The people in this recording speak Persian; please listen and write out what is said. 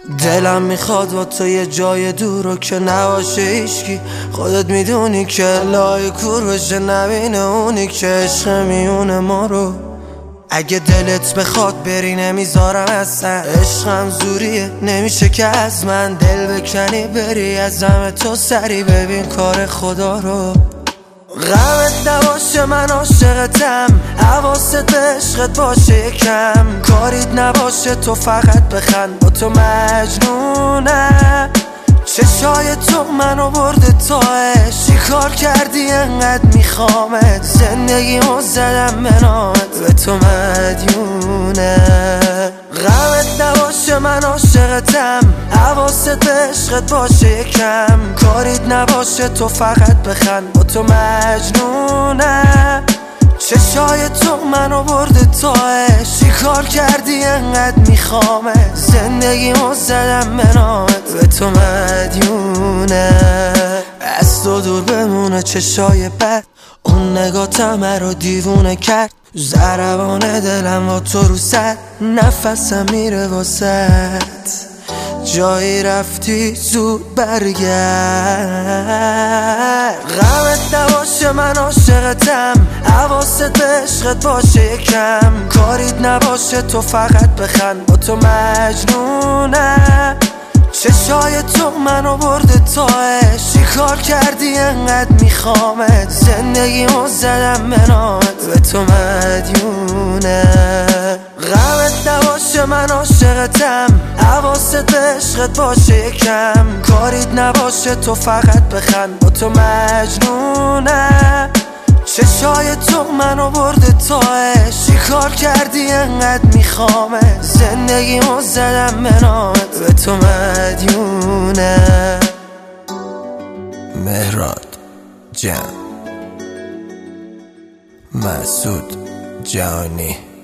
دلم میخواد با تو یه جای دور رو که نباشه هیچکی. خودت میدونی که لای کور بشه نبینه اونی که عشق میونه ما رو. اگه دلت بخواد بری نمیذارم اصلا، عشقم زوریه نمیشه که از من دل بکنی بری از همه تو سری ببین کار خدا رو. غمت نباشه من عاشقتم، حواست به عشقت باشه یکم، کاریت نباشه تو فقط بخند با تو مجنونم. چشای تو منو برده تاش، چی کار کردی انقدر میخوامت، زندگیمو زدم به نامت به تو مدیونم. غمت نباشه من عاشقتم، حواست به عشقت باشه یکم، کاریت نباشه تو فقط بخند با تو مجنونم. چشای تو منو برده تاش، چی کار کردی انقدر میخوامت، زندگیمو زدم به نامت به تو مدیونم. از تو دور بمونه چشای بد، اون نگاتم رو دیوونه کرد، ضربان دلم با تو رو سر، نفسم میره واسد، جایی رفتی زود برگرد. غمت نباشه من عاشقتم، حواست به عشقت باشه یکم، کاریت نباشه تو فقط بخند با تو مجنونم. چشای تو منو برده تاش، چی کار کردی انقدر میخوامت، زندگیمو زدم به نامت به تو مدیونم. غمت نباشه من عاشقتم، حواست به عشقت باشه یکم، کاریت نباشه تو فقط بخند با تو مجنونم. چشای تو منو برده تاش، چی کار کردی انقدر میخوامت، زندگیمو زدم به نامت به تو مدیونم. مهراد جان، مسعود جانی.